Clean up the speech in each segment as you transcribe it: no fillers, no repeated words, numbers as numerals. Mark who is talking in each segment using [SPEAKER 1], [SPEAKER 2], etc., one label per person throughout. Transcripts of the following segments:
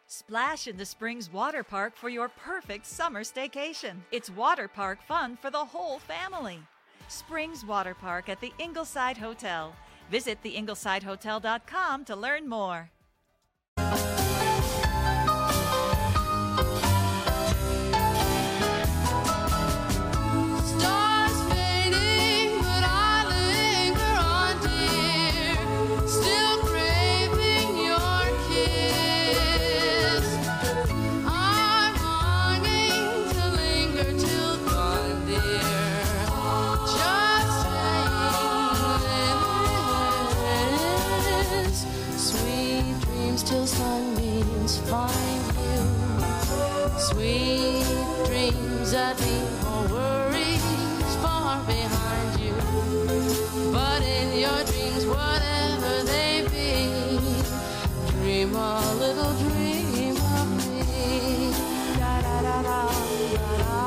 [SPEAKER 1] Splash into Springs Water Park for your perfect summer staycation. It's water park fun for the whole family. Springs Water Park at the Ingleside Hotel. Visit theinglesidehotel.com to learn more.
[SPEAKER 2] Till sunbeams find you. Sweet dreams that leave all worries far behind you. But in your dreams, whatever they be, dream a little dream of me. Da da da da da da.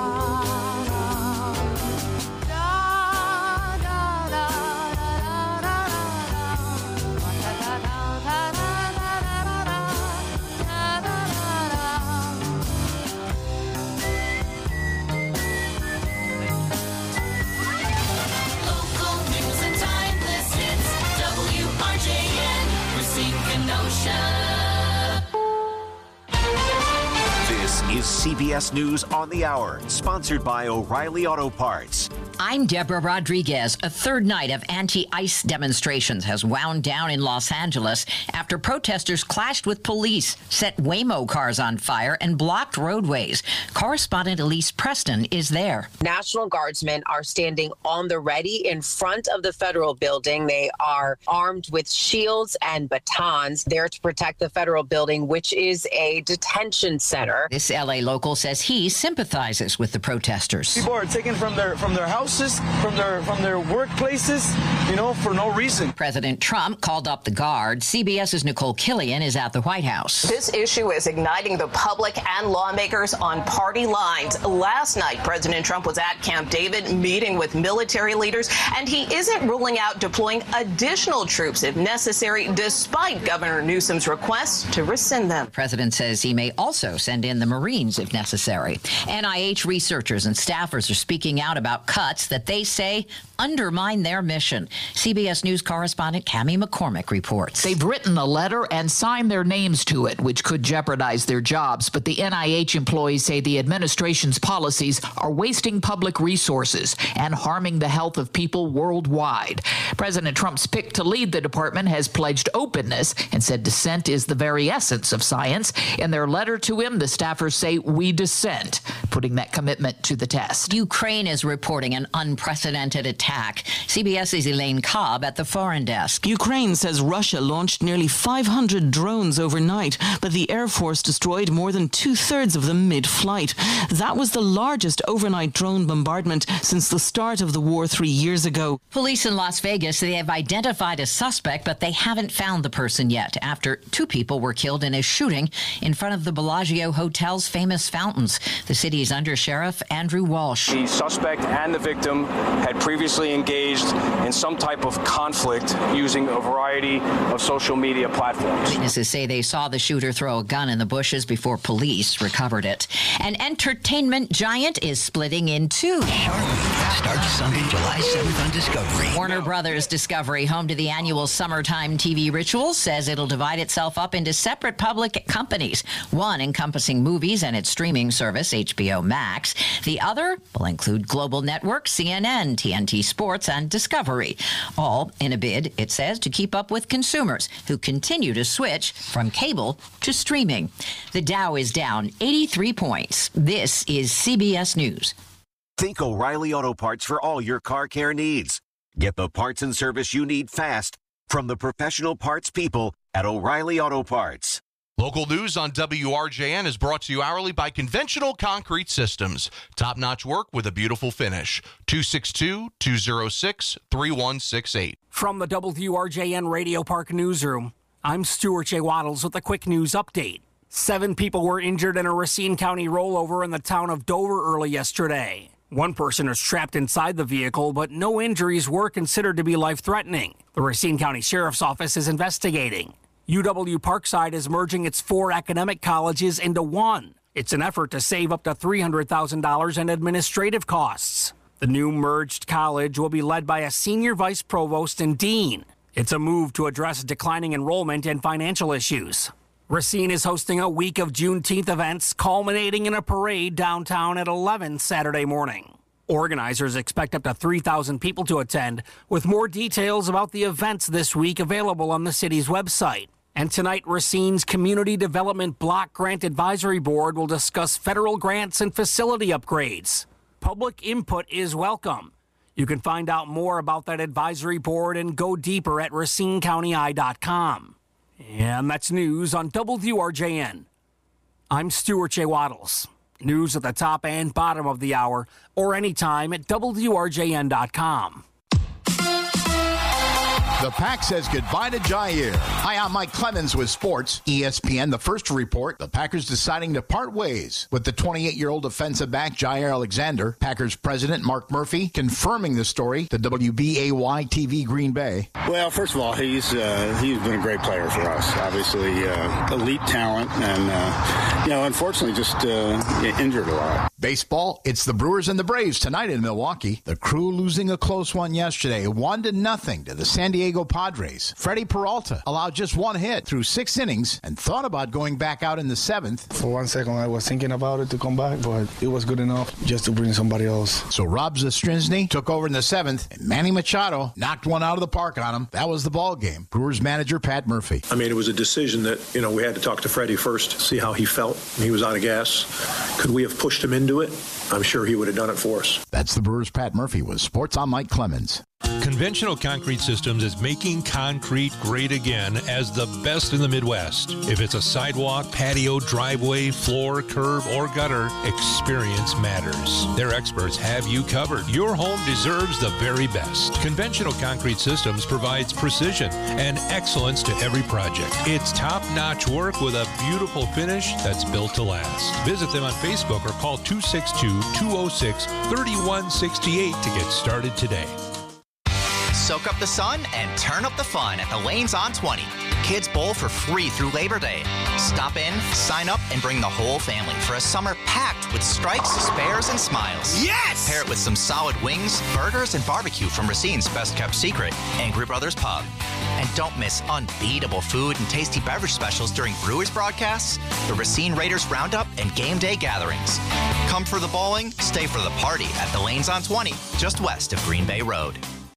[SPEAKER 3] This is CBS News on the Hour, sponsored by O'Reilly Auto Parts.
[SPEAKER 4] I'm Deborah Rodriguez. A third night of anti-ICE demonstrations has wound down in Los Angeles after protesters clashed with police, set Waymo cars on fire, and blocked roadways. Correspondent Elise Preston is there.
[SPEAKER 5] National Guardsmen are standing on the ready in front of the federal building. They are armed with shields and batons there to protect the federal building, which is a detention center.
[SPEAKER 4] This LA local says he sympathizes with the protesters.
[SPEAKER 6] People are taken from their houses, from their workplaces, for no reason.
[SPEAKER 4] President Trump called up the guard. CBS's Nicole Killian is at the White House.
[SPEAKER 7] This issue is igniting the public and lawmakers on party lines. Last night, President Trump was at Camp David meeting with military leaders, and he isn't ruling out deploying additional troops if necessary, despite Governor Newsom's request to rescind them.
[SPEAKER 4] The president says he may also send in the Marines if necessary. NIH researchers and staffers are speaking out about cuts that they say undermine their mission. CBS News correspondent Cammie McCormick reports.
[SPEAKER 8] They've written a letter and signed their names to it, which could jeopardize their jobs. But the NIH employees say the administration's policies are wasting public resources and harming the health of people worldwide. President Trump's pick to lead the department has pledged openness and said dissent is the very essence of science. In their letter to him, the staffers say we dissent, putting that commitment to the test.
[SPEAKER 4] Ukraine is reporting an unprecedented attack. CBS's Elaine Cobb at the foreign desk.
[SPEAKER 9] Ukraine says Russia launched nearly 500 drones overnight, but the Air Force destroyed more than 2/3 of them mid-flight. That was the largest overnight drone bombardment since the start of the war 3 years ago.
[SPEAKER 4] Police in Las Vegas say they have identified a suspect, but they haven't found the person yet after 2 people were killed in a shooting in front of the Bellagio Hotel's famous fountains. The city's Undersheriff Andrew Walsh.
[SPEAKER 10] The suspect and the victim had previously engaged in some type of conflict using a variety of social media platforms.
[SPEAKER 4] Witnesses say they saw the shooter throw a gun in the bushes before police recovered it. An entertainment giant is splitting in two.
[SPEAKER 11] Starts Sunday, July 7th on Discovery.
[SPEAKER 4] Warner Brothers Discovery, home to the annual summertime TV ritual, says it'll divide itself up into separate public companies, one encompassing movies and its streaming service, HBO Max. The other will include Global Network, CNN, TNT Sports, and Discovery, all in a bid, it says, to keep up with consumers who continue to switch from cable to streaming. The Dow is down 83 points. This is CBS News.
[SPEAKER 3] Think O'Reilly Auto Parts for all your car care needs. Get the parts and service you need fast from the professional parts people at O'Reilly Auto Parts.
[SPEAKER 12] Local news on WRJN is brought to you hourly by Conventional Concrete Systems. Top-notch work with a beautiful finish. 262-206-3168.
[SPEAKER 13] From the WRJN Radio Park Newsroom, I'm Stuart J. Waddles with a quick news update. 7 people were injured in a Racine County rollover in the town of Dover early yesterday. One person is trapped inside the vehicle, but no injuries were considered to be life-threatening. The Racine County Sheriff's Office is investigating. UW Parkside is merging its 4 academic colleges into one. It's an effort to save up to $300,000 in administrative costs. The new merged college will be led by a senior vice provost and dean. It's a move to address declining enrollment and financial issues. Racine is hosting a week of Juneteenth events, culminating in a parade downtown at 11 Saturday morning. Organizers expect up to 3,000 people to attend, with more details about the events this week available on the city's website. And tonight, Racine's Community Development Block Grant Advisory Board will discuss federal grants and facility upgrades. Public input is welcome. You can find out more about that advisory board and go deeper at RacineCountyEye.com. And that's news on WRJN. I'm Stuart J. Waddles. News at the top and bottom of the hour, or anytime at WRJN.com.
[SPEAKER 14] The Pack says goodbye to Jair. Hi, I'm Mike Clemens with sports. ESPN, the first to report, the Packers deciding to part ways with the 28-year-old defensive back Jair Alexander. Packers president Mark Murphy confirming the story to WBAY-TV Green Bay.
[SPEAKER 15] Well, first of all, he's been a great player for us. Obviously, elite talent, and unfortunately, just injured a lot.
[SPEAKER 14] Baseball, it's the Brewers and the Braves tonight in Milwaukee. The Crew losing a close one yesterday, 1-0 to the San Diego Padres. Freddie Peralta allowed just one hit through 6 innings and thought about going back out in the 7th.
[SPEAKER 16] For 1 second, I was thinking about it to come back, but it was good enough just to bring somebody else.
[SPEAKER 14] So Rob Zastryzny took over in the 7th, and Manny Machado knocked one out of the park on him. That was the ball game. Brewers manager Pat Murphy.
[SPEAKER 17] I mean, it was a decision that, we had to talk to Freddie first, see how he felt. He was out of gas. Could we have pushed him into it? I'm sure he would have done it for us.
[SPEAKER 14] That's the Brewers' Pat Murphy with Sports. I'm Mike Clemens.
[SPEAKER 18] Conventional Concrete Systems is making concrete great again as the best in the Midwest. If it's a sidewalk, patio, driveway, floor, curb, or gutter, experience matters. Their experts have you covered. Your home deserves the very best. Conventional Concrete Systems provides precision and excellence to every project. It's top-notch work with a beautiful finish that's built to last. Visit them on Facebook or call 262-206-3168 to get started today.
[SPEAKER 19] Soak up the sun and turn up the fun at the Lanes on 20. Kids bowl for free through Labor Day. Stop in, sign up, and bring the whole family for a summer packed with strikes, spares, and smiles.
[SPEAKER 11] Yes!
[SPEAKER 19] Pair it with some solid wings, burgers, and barbecue from Racine's best-kept secret, Angry Brothers Pub. And don't miss unbeatable food and tasty beverage specials during Brewers broadcasts, the Racine Raiders Roundup, and game day gatherings. Come for the bowling, stay for the party at the Lanes on 20, just west of Green Bay Road.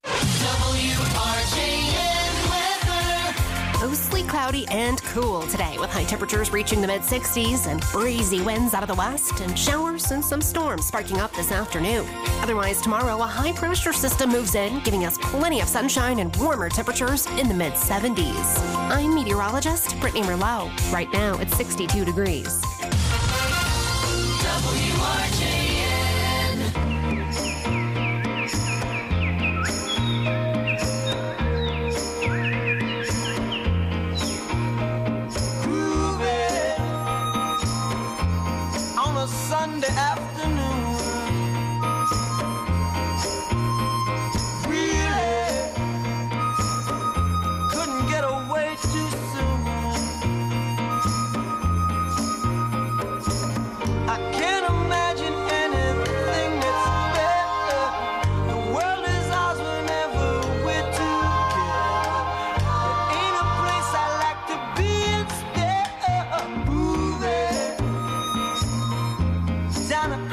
[SPEAKER 20] WRJN weather. Mostly cloudy and cool today, with high temperatures reaching the mid-60s and breezy winds out of the west and showers and some storms sparking up this afternoon. Otherwise, tomorrow, a high-pressure system moves in, giving us plenty of sunshine and warmer temperatures in the mid-70s. I'm meteorologist Brittany Merlot. Right now, it's 62 degrees.
[SPEAKER 2] WRJN.
[SPEAKER 21] Sunday afternoon, really couldn't get away too soon. I can't imagine anything that's better. The world is ours whenever we're together. There ain't a place I like to be instead of moving down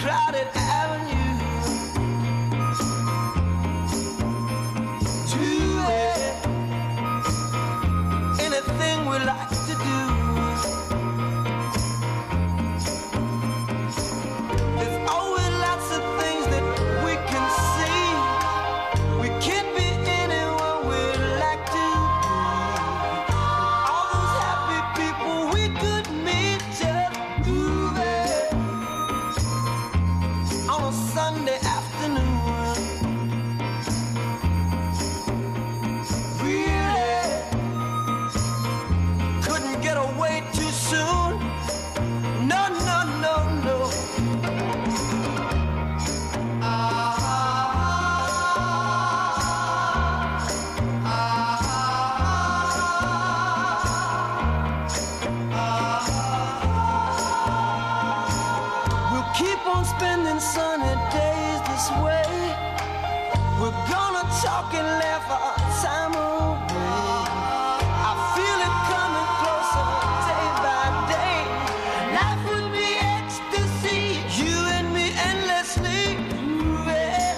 [SPEAKER 21] on spending sunny days this way. We're gonna talk and laugh our time away. I feel it coming closer day by day. Life would be ecstasy, you and me endlessly moving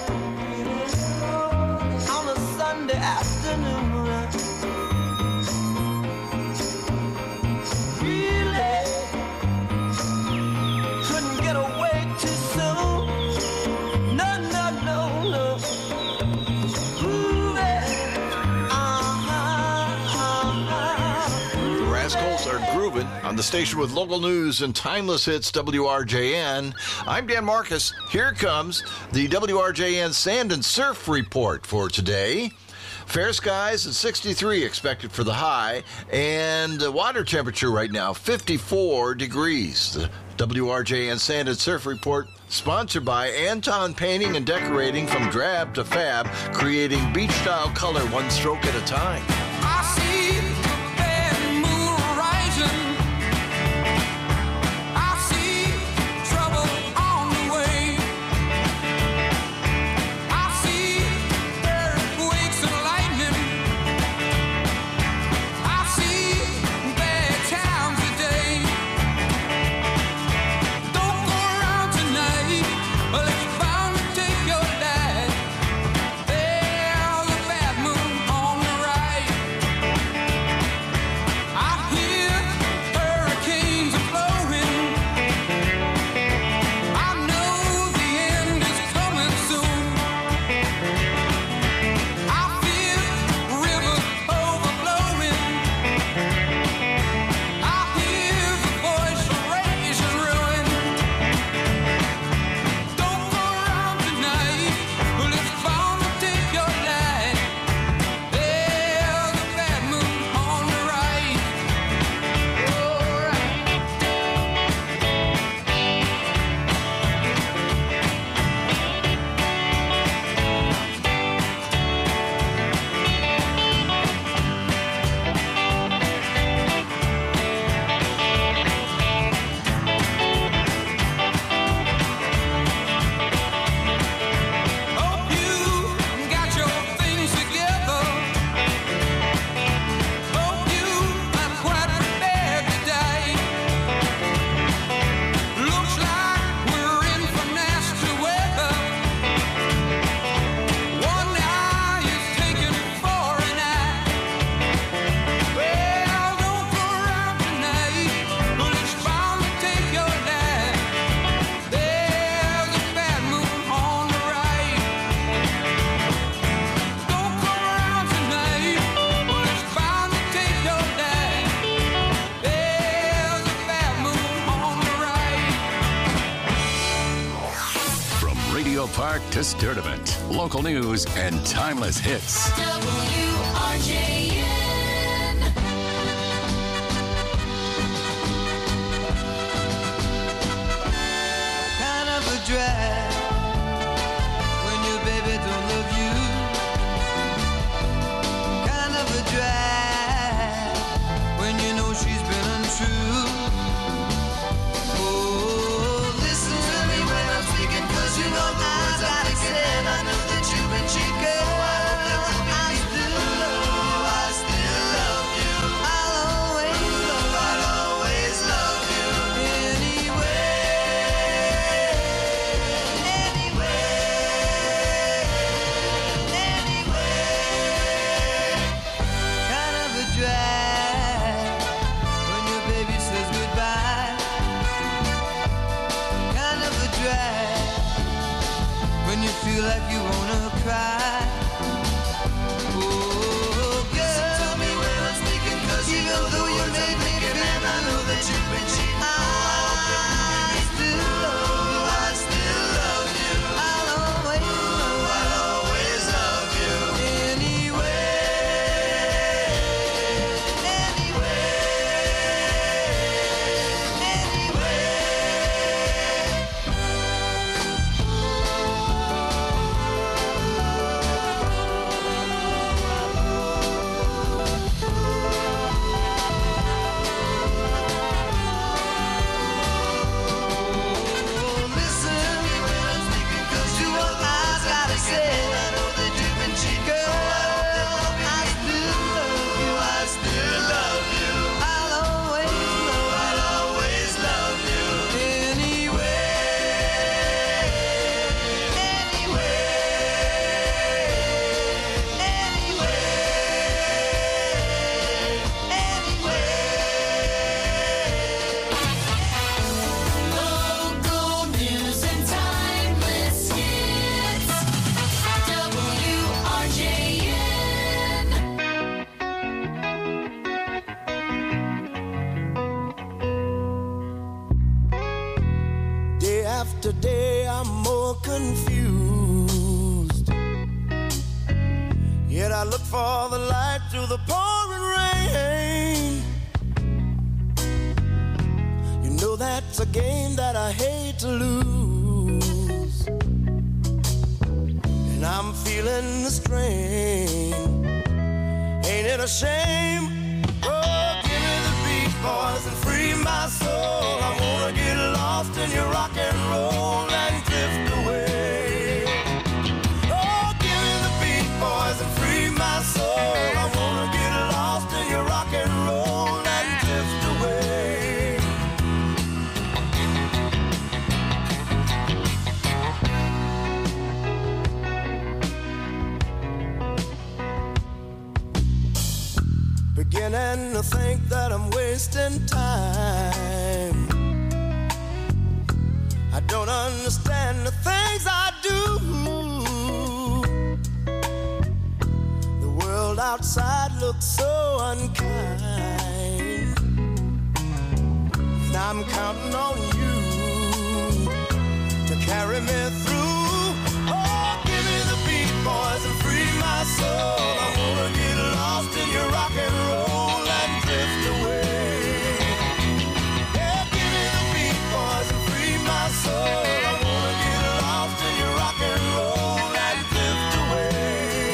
[SPEAKER 21] on a Sunday afternoon. Really couldn't get away too soon. No, no, no, no.
[SPEAKER 1] Rascals are grooving on the station with local news and timeless hits WRJN. I'm Dan Marcus. Here comes the WRJN Sand and Surf Report for today. Fair skies and 63 expected for the high, and the water temperature right now 54 degrees. The WRJN Sand and Surf Report sponsored by Anton Painting and Decorating, from drab to fab, creating beach-style color one stroke at a time.
[SPEAKER 21] I see the bad moon rising. I see trouble on the way. I see earthquakes and lightning. I see bad times today. Don't go around tonight, but it's bound to take your life. There's a bad moon on the right. I hear hurricanes are blowing. I know the end is coming soon. I feel rivers overflowing. I hear the voice of rage and ruin. Don't go around tonight, but it's bound to take your life. There's a bad moon on the right. Hope you got your things together. Hope you are quite prepared today. Looks like we're in for nasty weather. One eye is taken for an eye. Well, don't go around tonight, but it's bound to take your life. There's a bad moon on the right. Don't go around tonight, but it's bound to take your life. There's a bad moon on the right.
[SPEAKER 22] From Radio Park to Sturdivant, local news and timeless hits.
[SPEAKER 21] WRJN. Kind of a drag when your baby don't love you. Kind of a drag when you know she's been untrue. Oh, listen to me when I'm speaking, 'cause you know the words I'm thinking, and I know that you've been cheating. I still love you, I still after day, I'm more confused. Yet I look for the light through the pouring rain. You know that's a game that I hate to lose. And I'm feeling the strain. Ain't it a shame? Oh, give me the beat, boys, and free my soul. I wanna get lost in your rock and roll and drift away. Oh, give me the beat, boys, and free my soul. I wanna get lost in your rock and roll and drift away. Beginning to think that I'm wasting time. I don't understand the things I do. The world outside looks so unkind. And I'm counting on you to carry me through. Oh, give me the beat, boys, and free my soul. I wanna get lost in your rock and roll and drift away. Yeah, give me the beat, boys, and free my soul. I wanna get lost in your rock and roll and drift away.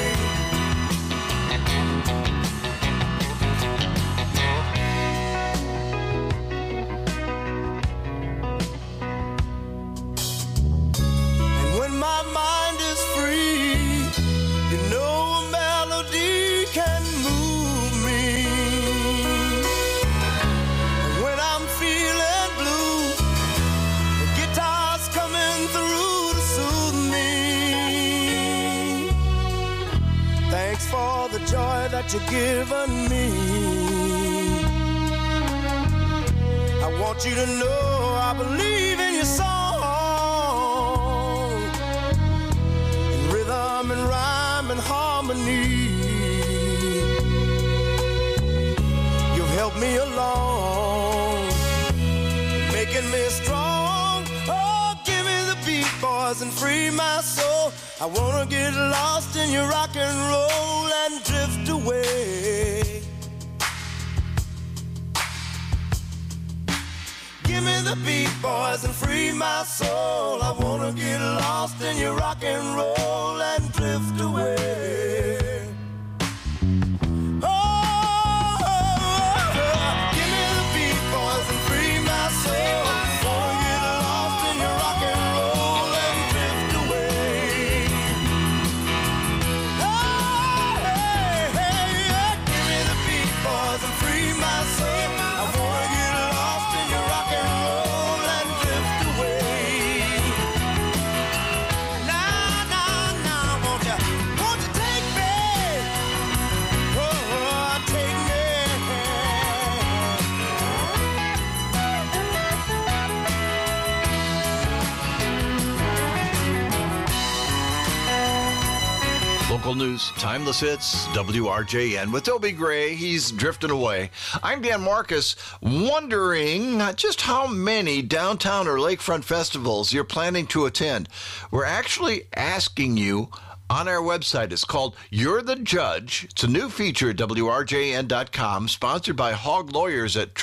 [SPEAKER 21] And when my mind is free, you know a melody can move me. And when I'm feeling blue, the guitar's coming through to soothe me. Thanks for the joy that you've given me. I want you to know I believe in your song, in rhythm and rhyme and harmony. You've helped me along, making me strong. Oh, give me the beat, boys, and free my soul. I wanna get lost in your rock and roll and drift away. Give me the beat, boys, and free my soul. I wanna get lost in your rock and roll and drift away. Oh, give me the beat, boys, and free my soul. Wanna get lost in your rock and roll and drift away. Oh, hey, hey, yeah. Give me the beat, boys, and free my soul. I wanna get lost in your rock and roll and drift away. Now, won't you take me? Oh, take me.
[SPEAKER 1] Local news, timeless hits, WRJN with Toby Gray. He's drifting away. I'm Dan Marcus, wondering just how many downtown or lakefront festivals you're planning to attend. We're actually asking you on our website. It's called You're the Judge. It's a new feature at WRJN.com, sponsored by Hogg Lawyers at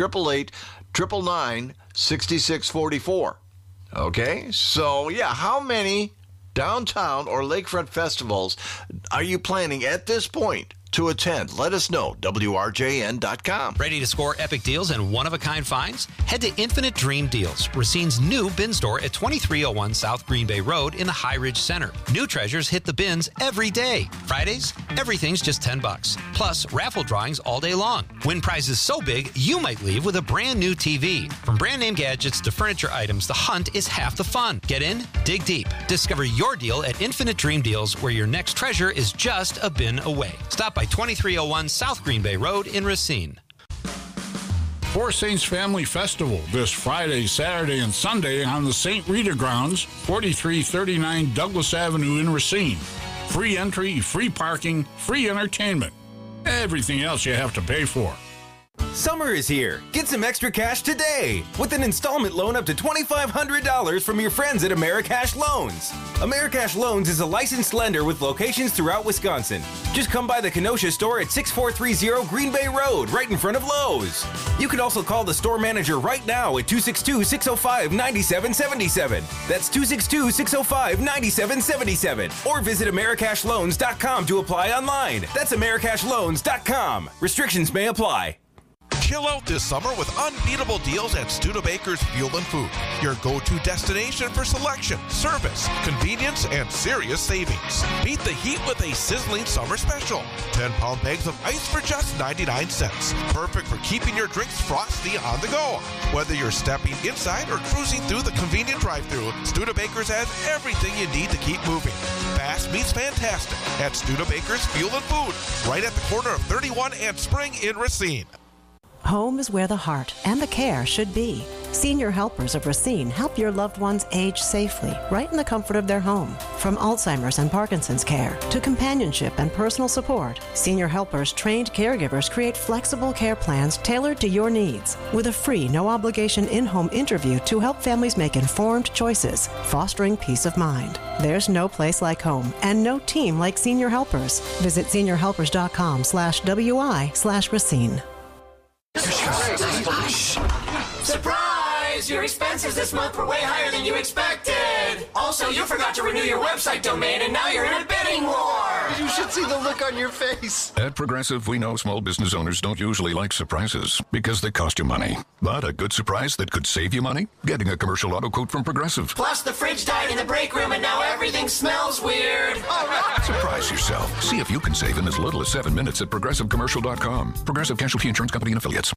[SPEAKER 1] 888-999-6644. Okay, so yeah, how many downtown or lakefront festivals are you planning at this point to attend? Let us know. WRJN.com.
[SPEAKER 5] Ready to score epic deals and one-of-a-kind finds? Head to Infinite Dream Deals, Racine's new bin store at 2301 South Green Bay Road in the High Ridge Center. New treasures hit the bins every day. Fridays, everything's just $10. Plus, raffle drawings all day long. Win prizes so big, you might leave with a brand new TV. From brand name gadgets to furniture items, the hunt is half the fun. Get in, dig deep. Discover your deal at Infinite Dream Deals, where your next treasure is just a bin away. Stop by 2301 South Green Bay Road in Racine.
[SPEAKER 6] Four Saints Family Festival this Friday, Saturday, and Sunday on the St. Rita grounds, 4339 Douglas Avenue in Racine. Free entry, free parking, free entertainment. Everything else you have to pay for.
[SPEAKER 7] Summer is here. Get some extra cash today with an installment loan up to $2,500 from your friends at Americash Loans. Americash Loans is a licensed lender with locations throughout Wisconsin. Just come by the Kenosha store at 6430 Green Bay Road, right in front of Lowe's. You can also call the store manager right now at 262-605-9777. That's 262-605-9777. Or visit AmericashLoans.com to apply online. That's AmericashLoans.com. Restrictions may apply.
[SPEAKER 12] Chill out this summer with unbeatable deals at Studebaker's Fuel and Food, your go-to destination for selection, service, convenience, and serious savings. Meet the heat with a sizzling summer special. 10-pound bags of ice for just 99 cents. Perfect for keeping your drinks frosty on the go. Whether you're stepping inside or cruising through the convenient drive-thru, Studebaker's has everything you need to keep moving. Fast meets fantastic at Studebaker's Fuel and Food, right at the corner of 31 and Spring in Racine.
[SPEAKER 8] Home is where the heart and the care should be. Senior Helpers of Racine help your loved ones age safely, right in the comfort of their home. From Alzheimer's and Parkinson's care to companionship and personal support, Senior Helpers' trained caregivers create flexible care plans tailored to your needs, with a free, no-obligation in-home interview to help families make informed choices, fostering peace of mind. There's no place like home and no team like Senior Helpers. Visit seniorhelpers.com/WI/Racine.
[SPEAKER 23] Surprise! Your expenses this month were way higher than you expected. Also, you forgot to renew your website domain, and now you're in a bidding war.
[SPEAKER 24] You should see the look on your face.
[SPEAKER 25] At Progressive, we know small business owners don't usually like surprises because they cost you money. But a good surprise that could save you money? Getting a commercial auto quote from Progressive.
[SPEAKER 23] Plus, the fridge died in the break room, and now everything smells weird.
[SPEAKER 25] Surprise yourself. See if you can save in as little as 7 minutes at ProgressiveCommercial.com. Progressive Casualty Insurance Company and Affiliates.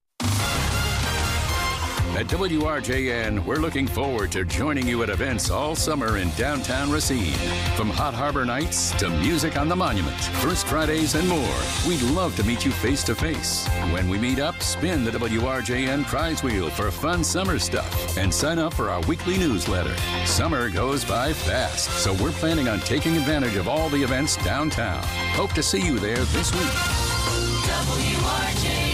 [SPEAKER 22] At WRJN, we're looking forward to joining you at events all summer in downtown Racine. From Hot Harbor Nights to music on the monument, First Fridays, and more. We'd love to meet you face to face. When we meet up, spin the WRJN prize wheel for fun summer stuff and sign up for our weekly newsletter. Summer goes by fast, so we're planning on taking advantage of all the events downtown. Hope to see you there this week.
[SPEAKER 23] WRJN.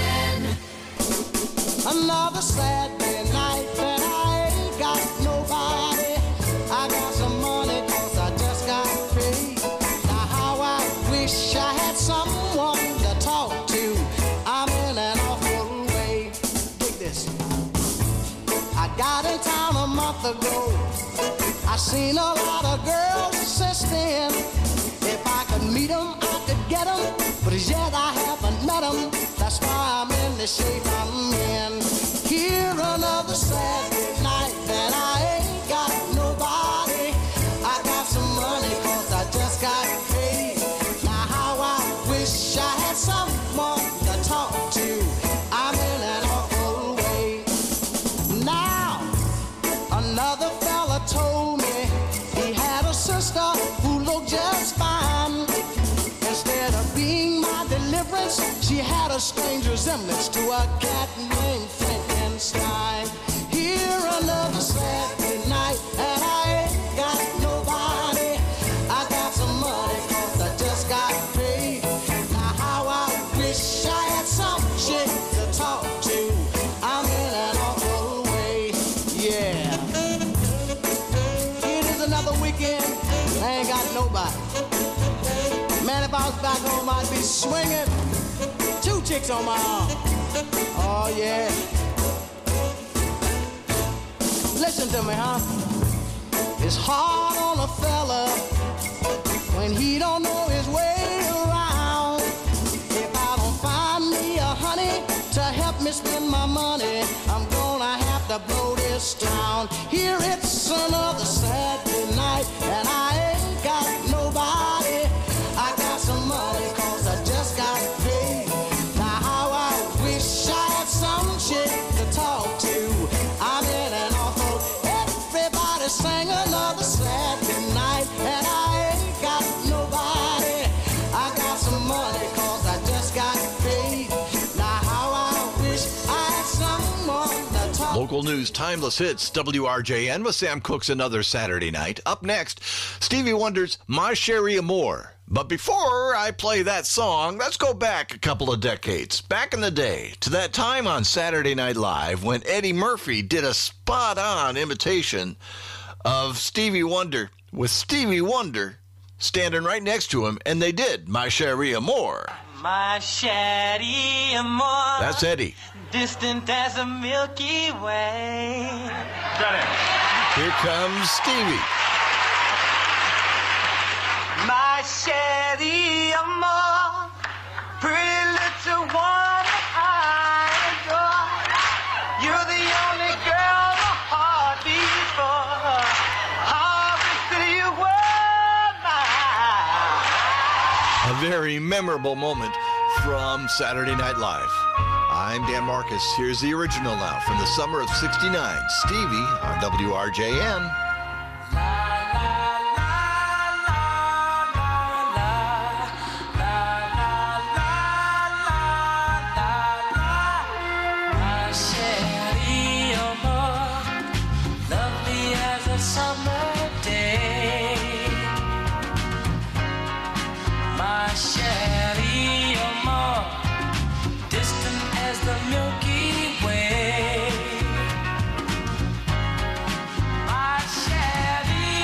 [SPEAKER 21] Another Saturday night that I ain't got nobody. I got some money 'cause I just got paid. Now how I wish I had someone to talk to. I'm in an awful way. Dig this. I got in town a month ago. I seen a lot of girls since then. If I could meet them, I could get them. But as yet I haven't met them. That's why I'm in the shape I'm in. Here another Saturday night that I ain't got nobody. I got some money 'cause I just got paid. Now how I wish I had someone to talk to. I'm in an awful way. Now another fella told me he had a sister who looked just fine. Instead of being my deliverance, she had a strange resemblance to a cat named Frankenstein. Here another Saturday night, and I ain't got nobody. I got some money 'cause I just got paid. Now how I wish I had some chick to talk to. I'm in an awful way, yeah. It is another weekend, I ain't got nobody. Man, if I was back home, I'd be swinging. 2 chicks on my arm. Oh, yeah. Listen to me, huh? It's hard on a fella when he don't know his way around. If I don't find me a honey to help me spend my money, I'm gonna have to blow this town. Here it's another Saturday night, and I ain't got nobody. I got some money 'cause I just got paid. Now how I wish I had some chick to talk to. I'm in an awful. Everybody sang another Saturday night, and I ain't got nobody. I got some money 'cause I just got paid. Now how I wish I had someone to talk.
[SPEAKER 1] Local news, timeless hits, WRJN with Sam Cooke's Another Saturday Night. Up next, Stevie Wonder's My Sherry Amore. But before I play that song, let's go back a couple of decades. Back in the day, to that time on Saturday Night Live when Eddie Murphy did a spot-on imitation of Stevie Wonder, with Stevie Wonder standing right next to him, and they did My Cherie Amour.
[SPEAKER 21] My Cherie Amour.
[SPEAKER 1] That's Eddie.
[SPEAKER 21] Distant as a Milky Way. Got it.
[SPEAKER 1] Here comes Stevie.
[SPEAKER 21] My Cherie Amour, pretty little one I adore. You're the only girl my heart beats for. How could you were mine?
[SPEAKER 1] A very memorable moment from Saturday Night Live. I'm Dan Marcus. Here's the original now from the summer of '69. Stevie on WRJN.
[SPEAKER 21] My Cherie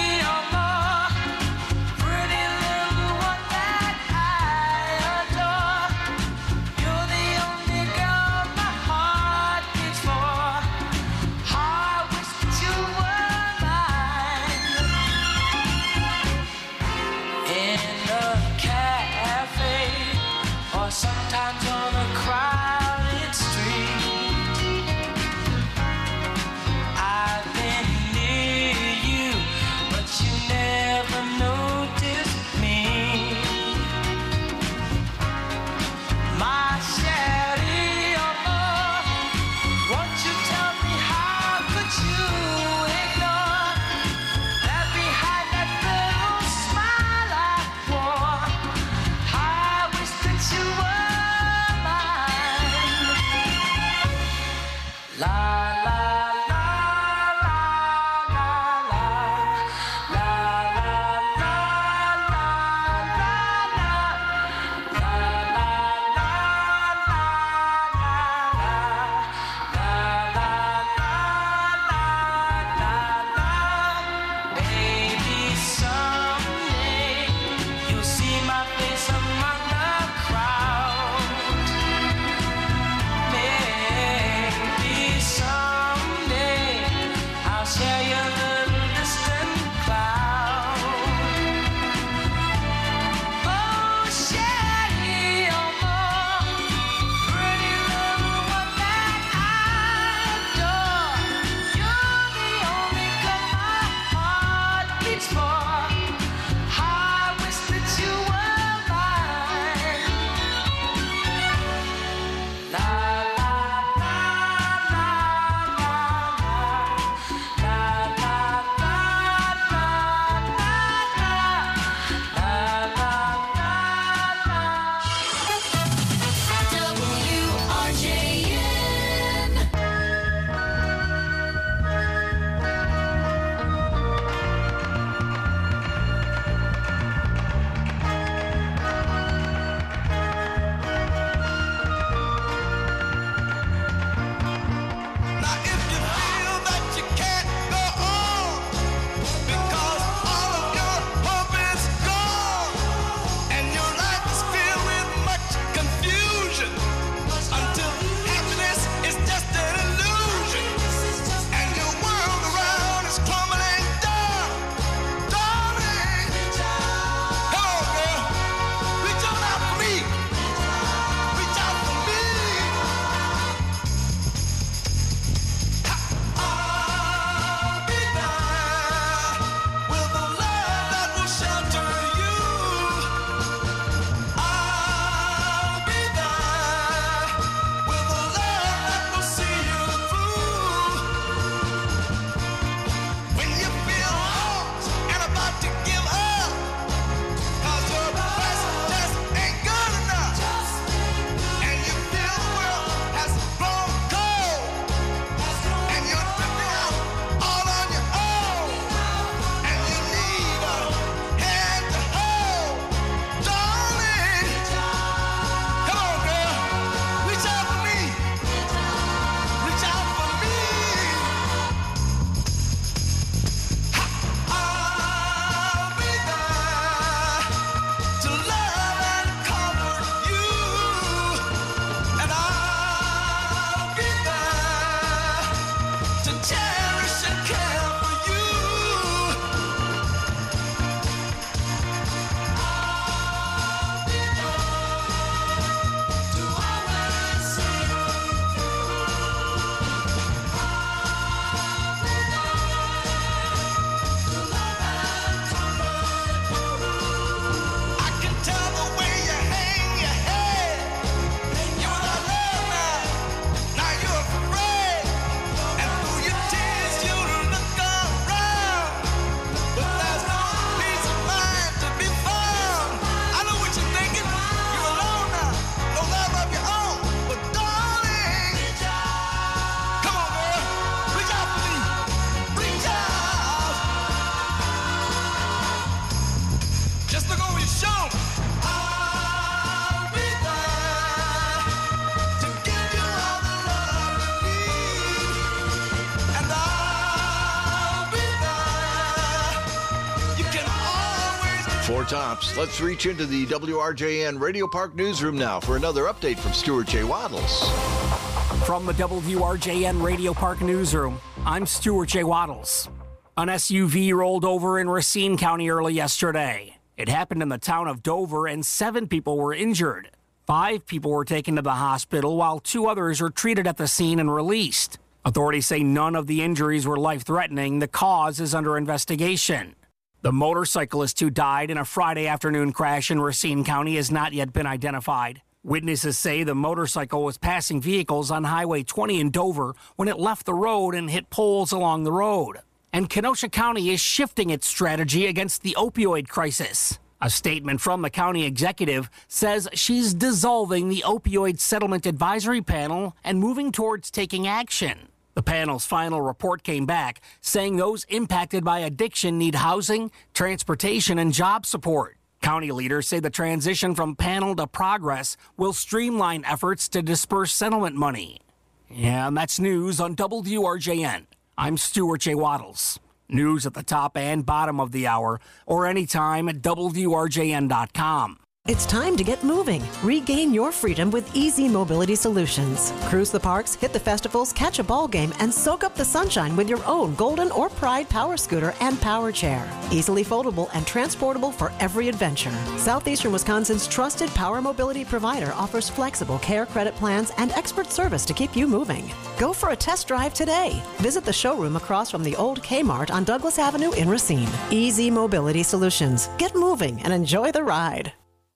[SPEAKER 1] Four tops. Let's reach into the WRJN Radio Park newsroom now for another update from Stuart J. Waddles.
[SPEAKER 3] From the WRJN Radio Park newsroom, I'm Stuart J. Waddles. An SUV rolled over in Racine County early yesterday. It happened in the town of Dover, and 7 people were injured. 5 people were taken to the hospital, while 2 others are treated at the scene and released. Authorities say none of the injuries were life-threatening. The cause is under investigation. The motorcyclist who died in a Friday afternoon crash in Racine County has not yet been identified. Witnesses say the motorcycle was passing vehicles on Highway 20 in Dover when it left the road and hit poles along the road. And Kenosha County is shifting its strategy against the opioid crisis. A statement from the county executive says she's dissolving the opioid settlement advisory panel and moving towards taking action. The panel's final report came back saying those impacted by addiction need housing, transportation, and job support. County leaders say the transition from panel to progress will streamline efforts to disperse settlement money. Yeah, and that's news on WRJN. I'm Stuart J. Waddles. News at the top and bottom of the hour or anytime at WRJN.com.
[SPEAKER 8] It's time to get moving. Regain your freedom with Easy Mobility Solutions. Cruise the parks, hit the festivals, catch a ball game, and soak up the sunshine with your own Golden or Pride power scooter and power chair. Easily foldable and transportable for every adventure. Southeastern Wisconsin's trusted power mobility provider offers flexible care credit plans and expert service to keep you moving. Go for a test drive today. Visit the showroom across from the old Kmart on Douglas Avenue in Racine. Easy Mobility Solutions. Get moving and enjoy the ride.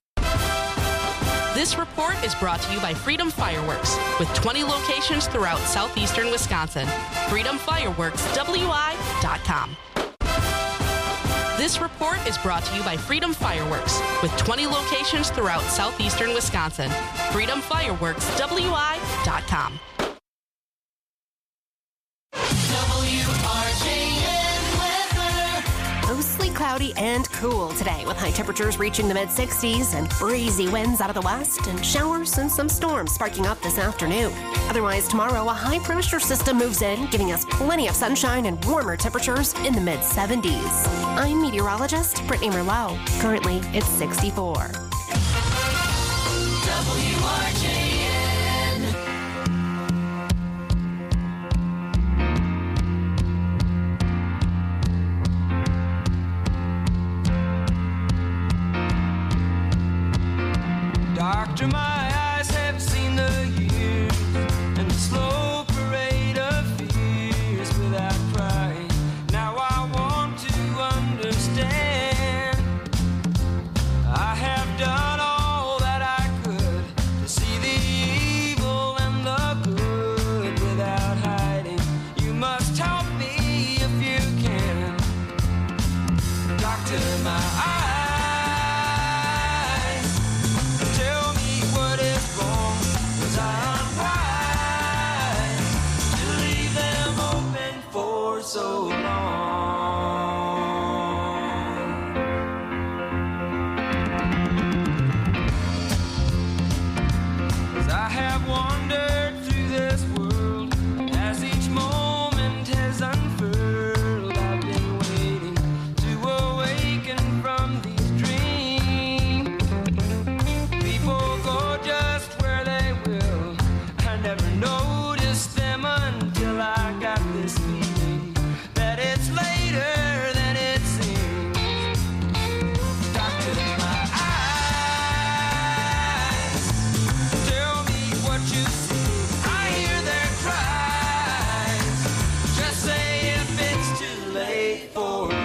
[SPEAKER 4] This report is brought to you by Freedom Fireworks, with 20 locations throughout southeastern Wisconsin. FreedomFireworksWI.com. This report is brought to you by Freedom Fireworks, with 20 locations throughout southeastern Wisconsin. FreedomFireworksWI.com.
[SPEAKER 20] Mostly cloudy and cool today, with high temperatures reaching the mid-60s and breezy winds out of the west and showers and some storms sparking up this afternoon. Otherwise, tomorrow, a high-pressure system moves in, giving us plenty of sunshine and warmer temperatures in the mid-70s. I'm meteorologist Brittany Merlot. Currently, it's 64.
[SPEAKER 21] WRJN. Doctor, my eyes have seen the years and the slow parade of fears without crying. Now I want to understand. I have done all that I could to see the evil and the good without hiding. You must help me if you can. Doctor, my eyes. So long. 'Cause I have wandered through this world as each moment has unfurled. I've been waiting to awaken from these dreams. People go just where they will. I never noticed them until I got this feeling. It's later than it seems. Doctor, my eyes, tell me what you see. I hear their cries. Just say if it's too late for me.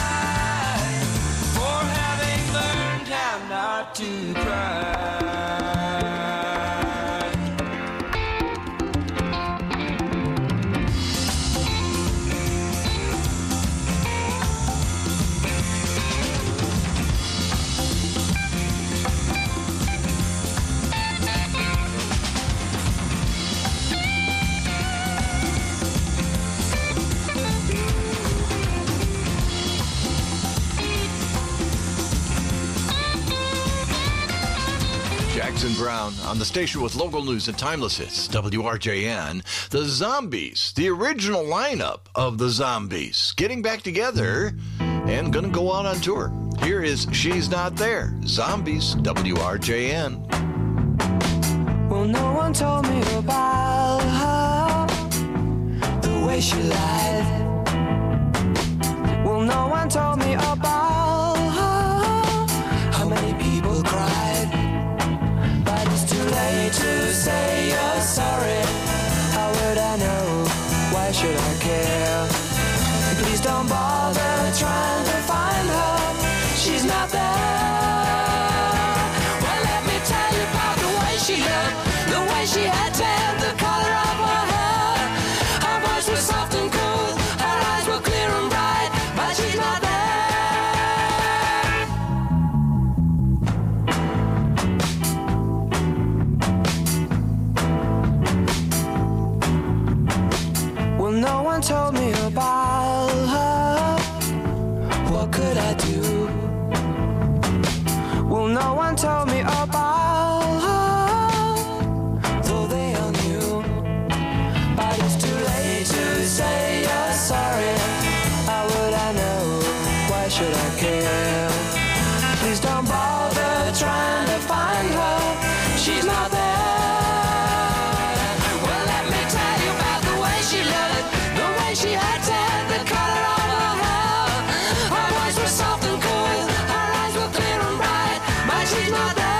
[SPEAKER 21] To cry.
[SPEAKER 1] Jackson Brown on the station with local news and timeless hits, WRJN. The Zombies, the original lineup of the Zombies, getting back together and going to go out on tour. Here is She's Not There, Zombies, WRJN.
[SPEAKER 21] Well, no one told me about her, the way she lied. Well, no one told me about her, how many people cried. But it's too late to say you're sorry. How would I know? Why should I care? Please don't bother trying to find her. She's not there. Well, let me tell you about the way she looked, the way she had tan, the color of her hair. Her voice was soft and cool, her eyes were clear and bright, but she's not there. Well, no one told me about her. What could I do? Well, no one told me about her, though they all knew. But it's too late to say you're sorry. How would I know? Why should I care? Please don't bother trying to find her. She's not there. Well, let me tell you about the way she looked, the way she had tan, the color of her hair. Her voice was soft and cool, her eyes were clear and bright, but she's not there.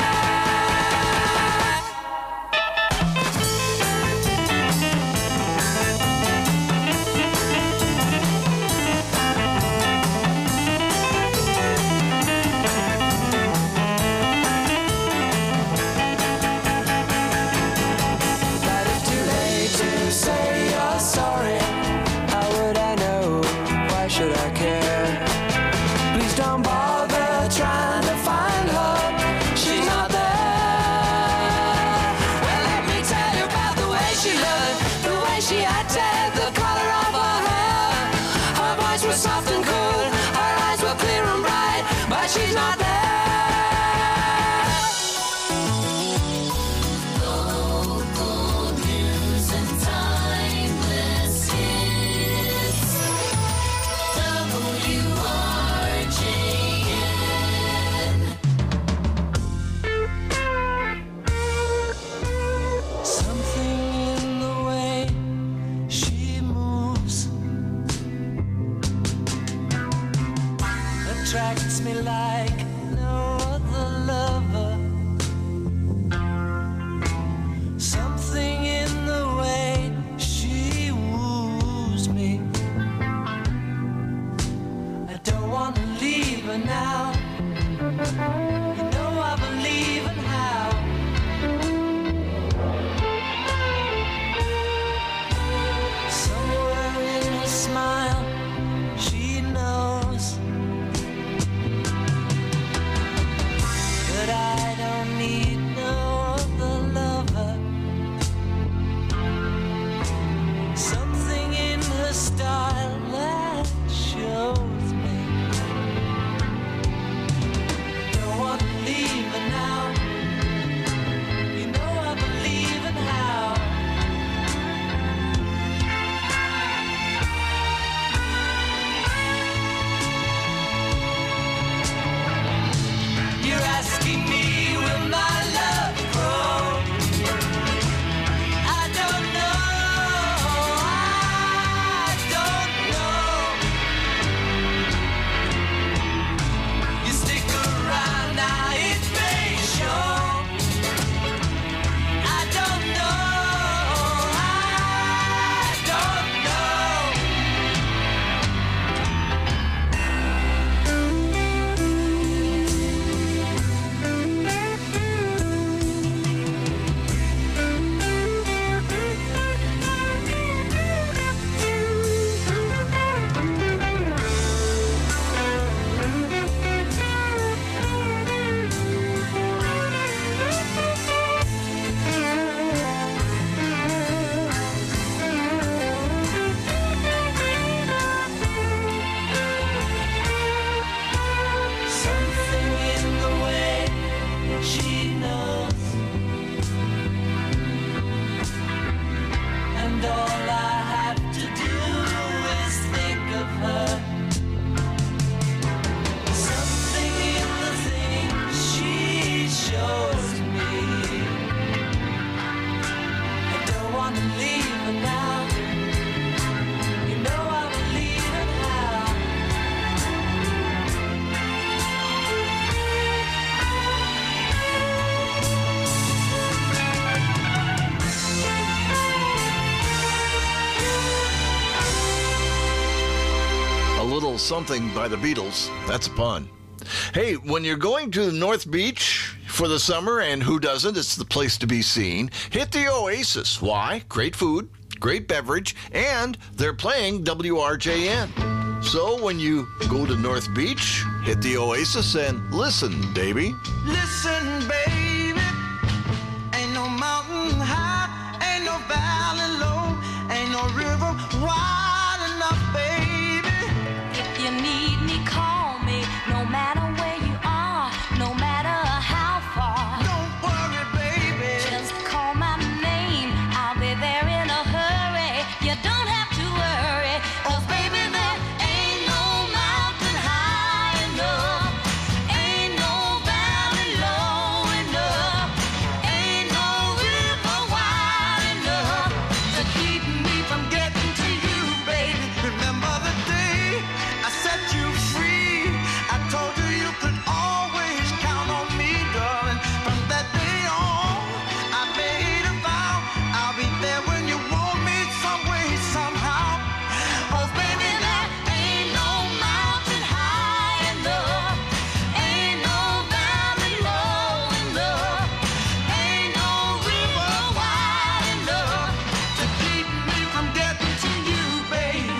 [SPEAKER 21] But it's too late to say you're sorry. How would I know? Why should I care? Please don't bother trying to find her. She's not there. Well, let me tell you about the way she looked, the way she had tan, the color of her hair. Her voice was soft and cool, her eyes were clear and bright, but she's not there. Local news and timeless hits. WRJN. Something in the way she moves attracts me like no other lover. Something in the way she woos me. I don't want to leave her now. You know I believe in how. Somewhere in her smile, she knows that I don't need no other lover. Something in her style that shows me. Don't
[SPEAKER 1] Something by the Beatles. That's a pun. Hey, when you're going to North Beach for the summer, and who doesn't, it's the place to be seen, hit the Oasis. Why? Great food, great beverage, and they're playing WRJN. So when you go to North Beach, hit the Oasis and listen, baby.
[SPEAKER 21] Listen, baby, ain't no mountain high, ain't no valley low, ain't no river wide enough, baby.
[SPEAKER 2] If you need me, call me, no matter where you are, no matter how far.
[SPEAKER 21] Don't worry, baby,
[SPEAKER 2] just call my name, I'll be there in a hurry. You don't have to worry, 'cause baby, there ain't no mountain high enough, ain't no valley low enough, ain't no river wide enough to keep me from getting to you, baby.
[SPEAKER 21] Remember the day I set you free? I told you you could always count on me, darling. From that day on, I made a vow I'll be there when you want me, some way, somehow. Oh, baby, there ain't no mountain high enough, ain't no valley low enough, ain't no river wide enough to keep me from getting to you, baby.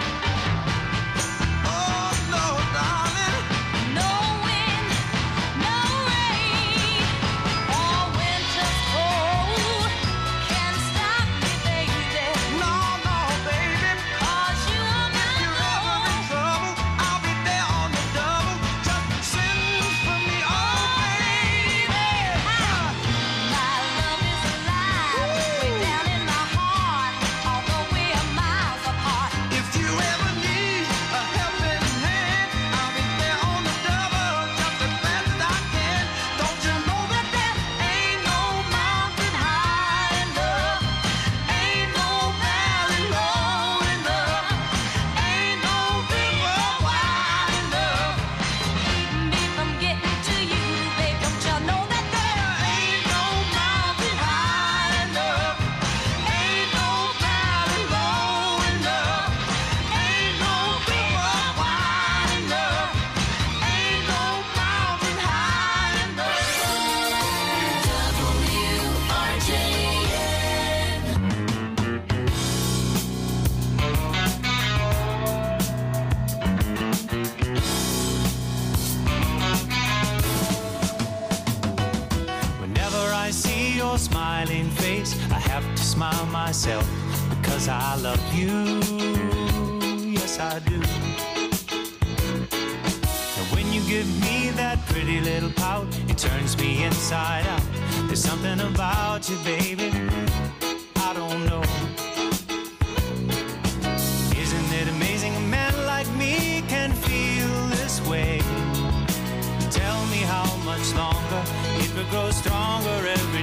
[SPEAKER 21] Oh, no, darling.
[SPEAKER 2] No wind, no rain, or winter's cold can stop me, baby.
[SPEAKER 21] No, no, baby.
[SPEAKER 2] 'Cause you are my
[SPEAKER 21] If you're ever in trouble, I'll be there on the double. Just send for me, oh, baby.
[SPEAKER 2] My love is alive, way down in my heart, although we are miles apart.
[SPEAKER 21] If you ever need a helping hand, I'll be there on the double, just as fast as I can. Don't you know that there ain't no mountain high enough, ain't no valley low enough, ain't no river wide enough
[SPEAKER 2] to keep me from getting to you, babe. Don't you know that there
[SPEAKER 21] ain't no mountain high enough, ain't no valley low enough, ain't no river wide enough, ain't no mountain high enough.
[SPEAKER 9] Whenever I see your smiling face, I have to smile myself because I love you. Yes, I do. And when you give me that pretty little pout, it turns me inside out. There's something about you, baby, I don't know. Isn't it amazing a man like me can feel this way? Tell me how much longer it will grow stronger every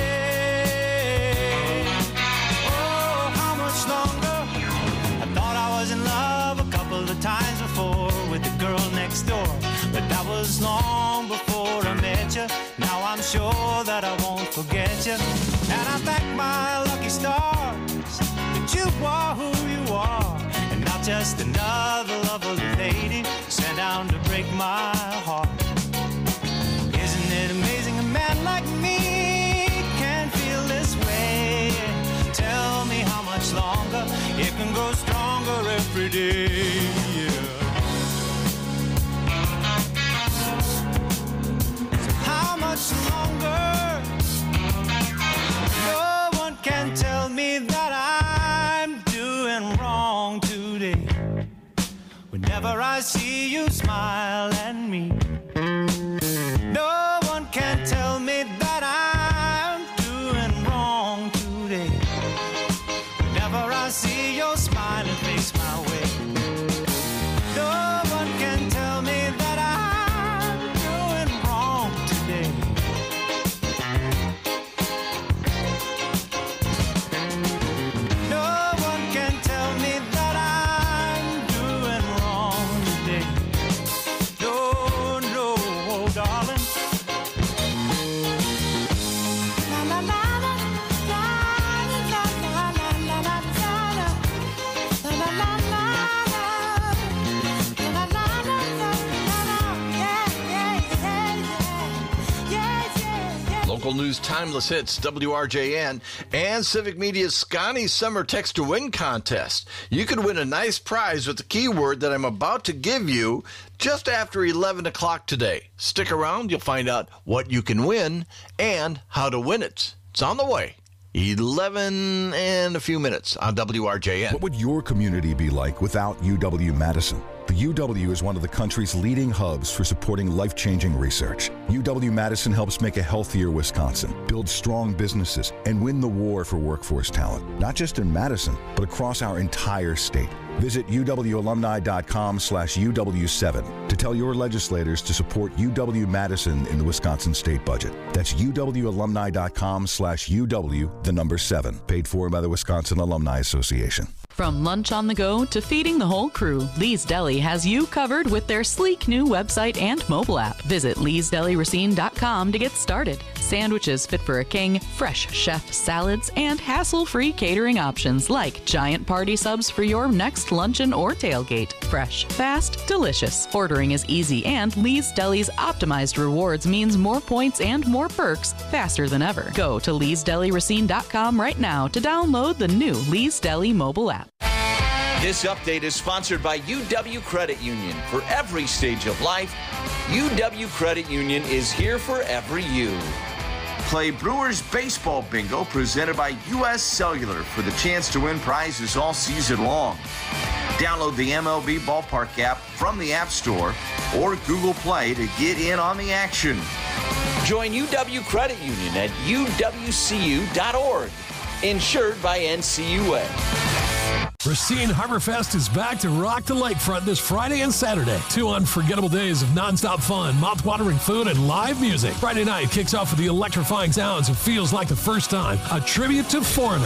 [SPEAKER 9] day. Oh, how much longer? I thought I was in love a couple of times before with the girl next door, but that was long before I met you. Now I'm sure that I won't forget you, and I thank my lucky stars that you are who you are, and not just another lovely lady sent down to break my heart. Isn't it amazing a man like me can feel this way? Tell me how much longer it can grow stronger every day. Yeah. So how much longer? No one can tell me that I'm doing wrong today. Whenever I see you smile at me, no one can tell me that I'm doing wrong today. Whenever I see your smiling face my way, no one can tell me that I'm doing wrong today. No one can tell me that I'm doing wrong today. No
[SPEAKER 1] Local news, timeless hits, WRJN, and Civic Media's Scotty Summer Text to Win contest. You could win a nice prize with the keyword that I'm about to give you just after 11 o'clock today. Stick around, you'll find out what you can win and how to win it. It's on the way. 11 and a few minutes on WRJN.
[SPEAKER 10] What would your community be like without UW-Madison? The UW is one of the country's leading hubs for supporting life-changing research. UW-Madison helps make a healthier Wisconsin, build strong businesses, and win the war for workforce talent, not just in Madison, but across our entire state. Visit uwalumni.com/UW7 to tell your legislators to support UW-Madison in the Wisconsin state budget. That's uwalumni.com/UW7, paid for by the Wisconsin Alumni Association.
[SPEAKER 13] From lunch on the go to feeding the whole crew, Lee's Deli has you covered with their sleek new website and mobile app. Visit leesdeliracine.com to get started. Sandwiches fit for a king, fresh chef salads, and hassle-free catering options like giant party subs for your next luncheon or tailgate. Fresh, fast, delicious. Ordering is easy, and Lee's Deli's optimized rewards means more points and more perks faster than ever. Go to leesdeliracine.com right now to download the new Lee's Deli mobile app.
[SPEAKER 15] This update is sponsored by UW Credit Union. For every stage of life, UW Credit Union is here for every you. Play Brewers Baseball Bingo presented by U.S. Cellular for the chance to win prizes all season long. Download the MLB Ballpark app from the App Store or Google Play to get in on the action. Join UW Credit Union at uwcu.org. Insured by NCUA.
[SPEAKER 16] Racine Harborfest is back to rock the lakefront this Friday and Saturday. 2 unforgettable days of nonstop fun, mouth-watering food, and live music. Friday night kicks off with the electrifying sounds of Feels Like the First Time, a tribute to Foreigner.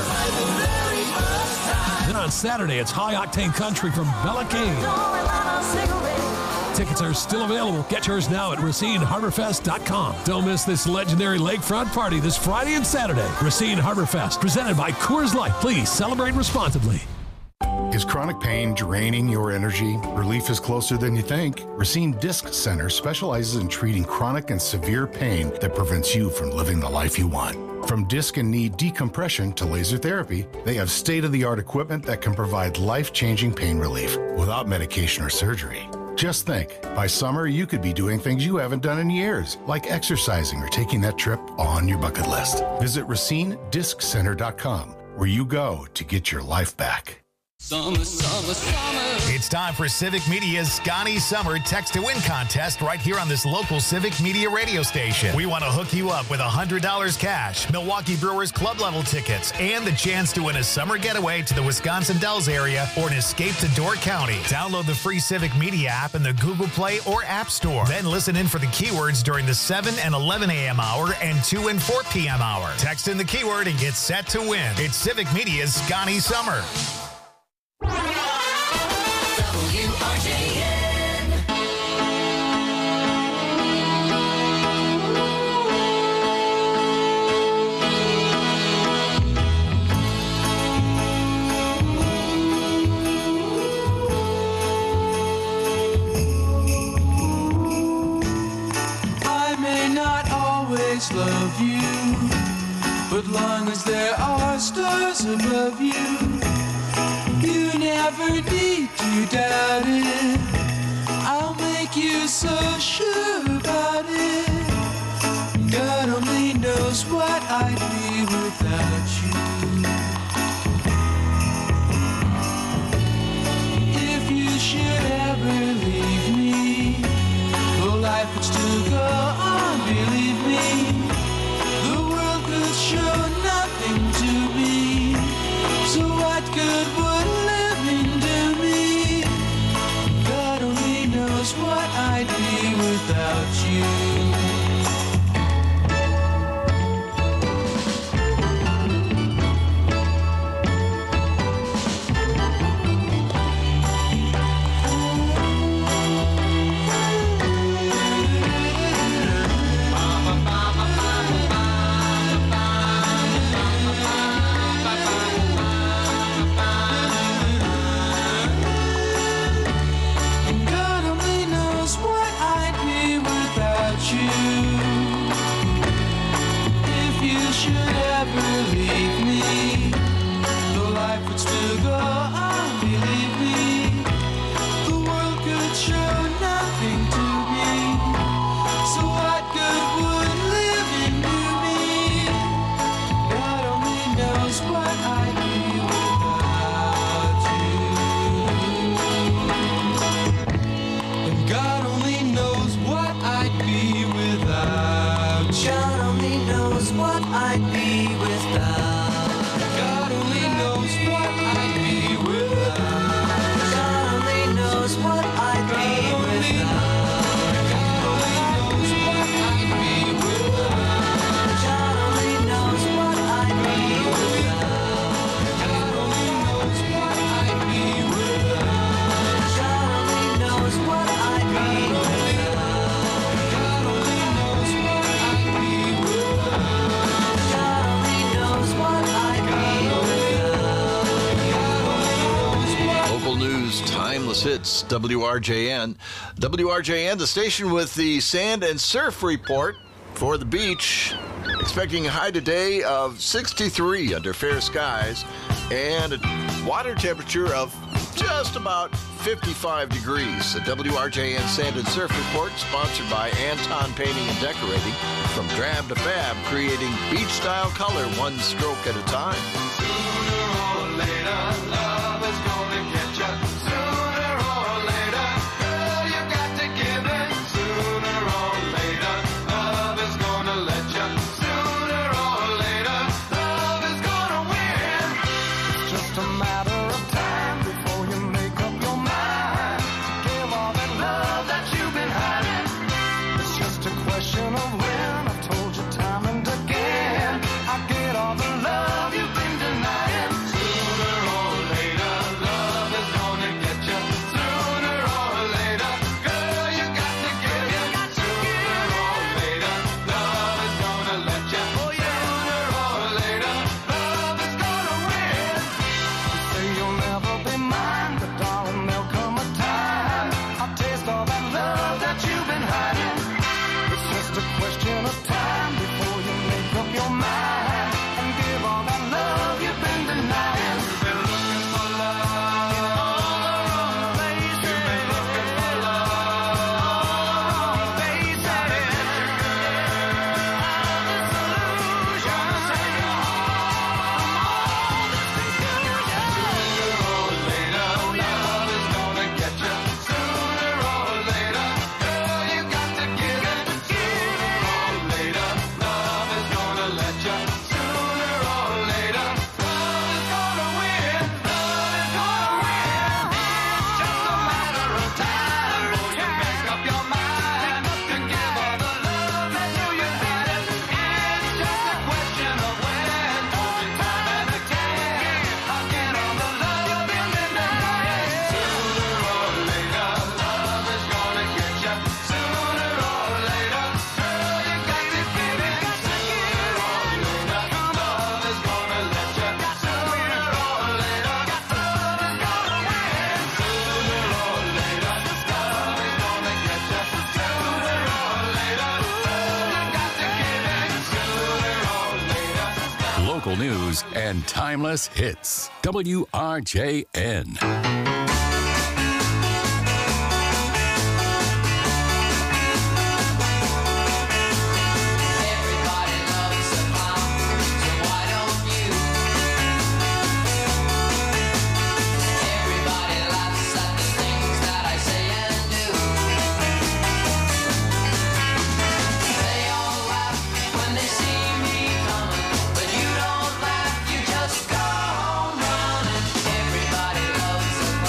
[SPEAKER 16] Then on Saturday, it's high-octane country from Bella King. Tickets are still available. Get yours now at RacineHarborFest.com. Don't miss this legendary lakefront party this Friday and Saturday. Racine Harborfest, presented by Coors Light. Please celebrate responsibly.
[SPEAKER 17] Is chronic pain draining your energy? Relief is closer than you think. Racine Disc Center specializes in treating chronic and severe pain that prevents you from living the life you want. From disc and knee decompression to laser therapy, they have state-of-the-art equipment that can provide life-changing pain relief without medication or surgery. Just think, by summer you could be doing things you haven't done in years, like exercising or taking that trip on your bucket list. Visit RacineDiscCenter.com, where you go to get your life back.
[SPEAKER 26] Summer, summer, summer. It's time for Civic Media's Scotty Summer Text to Win contest right here on this local Civic Media radio station. We want to hook you up with $100 cash, Milwaukee Brewers club level tickets, and the chance to win a summer getaway to the Wisconsin Dells area or an escape to Door County. Download the free Civic Media app in the Google Play or App Store. Then listen in for the keywords during the 7 and 11 a.m. hour and 2 and 4 p.m. hour. Text in the keyword and get set to win. It's Civic Media's Scotty Summer.
[SPEAKER 21] I may not always love you, but long as there are stars above you, you never need to doubt it. I'll make you so sure about it. God only knows what I'd be without you. If you should ever leave me, though life would still go on, believe me, the world could show nothing to me. So what good would living do me? God only knows what I'd be without you. God only knows what I'd be without
[SPEAKER 1] Hits, WRJN. WRJN, the station with the sand and surf report for the beach. Expecting a high today of 63 under fair skies and a water temperature of just about 55 degrees. The WRJN Sand and Surf Report, sponsored by Anton Painting and Decorating. From drab to fab, creating beach-style color one stroke at a time.
[SPEAKER 21] Sooner or later, love is gonna get you. Sooner or later, girl, you got to give in. Sooner or later, love is gonna let you. Sooner or later, love is gonna win. It's just a matter of time before you make up your mind to give all that love that you've been hiding. It's just a question of when. I've told you time and again, I get all the love you've been denying. Sooner or later, love is gonna get you. Sooner or later, girl, you got to give it. Sooner or later, love is gonna let you. Sooner or later, love is gonna win. You say you'll never be mine, but darling, there'll come a time I'll taste all that love that you've been hiding. It's just a question of time before you make up your mind and give all that love you've been denying. You've been looking for love in all the wrong places. You've been looking for love all the wrong faces. Gonna save your heart from all this confusion. Sooner or later, love is gonna get you. Sooner or later, girl, you got to give it. Sooner or later, love is gonna let you. Sooner or later, love is gonna win. Love is gonna win. It's just a matter of time before you make up your mind to give all the love that you've had. It's just a question of when. Told you time and again, I'll get all the love you've been denying. Sooner or later, love is gonna get you. Sooner or later, girl, you got to give it. Sooner or later, love is gonna let you. Sooner or later, love is gonna win. Sooner or later, love is gonna get you. Sooner or later, you got to give it. Sooner or later.
[SPEAKER 22] Local news and timeless hits. WRJN.
[SPEAKER 21] Everybody loves a clown, so why don't you? Everybody laughs at the things that I say and do. They all laugh when they see me coming, but you don't laugh, you just go home running. Everybody loves a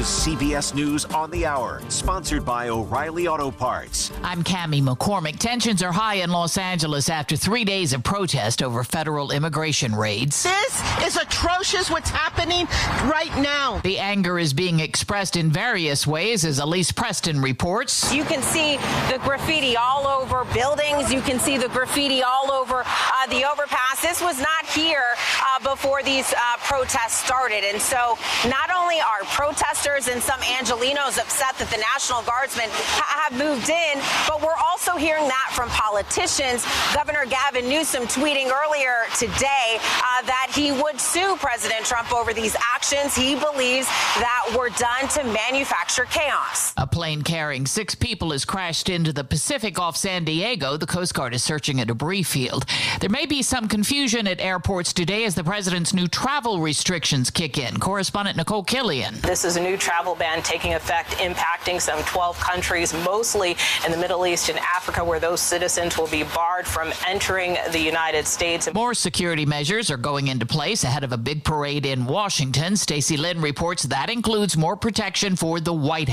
[SPEAKER 5] is CBS News on the Hour, sponsored by O'Reilly Auto Parts.
[SPEAKER 6] I'm Cammie McCormick. Tensions are high in Los Angeles after 3 days of protest over federal immigration raids.
[SPEAKER 11] This is atrocious what's happening right now.
[SPEAKER 6] The anger is being expressed in various ways, as Elise Preston reports.
[SPEAKER 14] You can see the graffiti all over buildings. You can see the graffiti all over the overpass. This was not here before these protests started. And so not only are protesters and some Angelenos upset that the National Guardsmen have moved in, but we're also hearing that from politicians. Governor Gavin Newsom tweeting earlier today that he would sue President Trump over these actions. He believes that were done to manufacture chaos.
[SPEAKER 6] A plane carrying 6 people has crashed into the Pacific off San Diego. The Coast Guard is searching a debris field. There may be some confusion at airports today as the president's new travel restrictions kick in. Correspondent Nicole Killian.
[SPEAKER 18] This is a new travel ban taking effect, impacting some 12 countries, mostly in the Middle East and Africa, where those citizens will be barred from entering the United States.
[SPEAKER 6] More security measures are going into place ahead of a big parade in Washington. Stacey Lynn reports that includes more protection for the White House.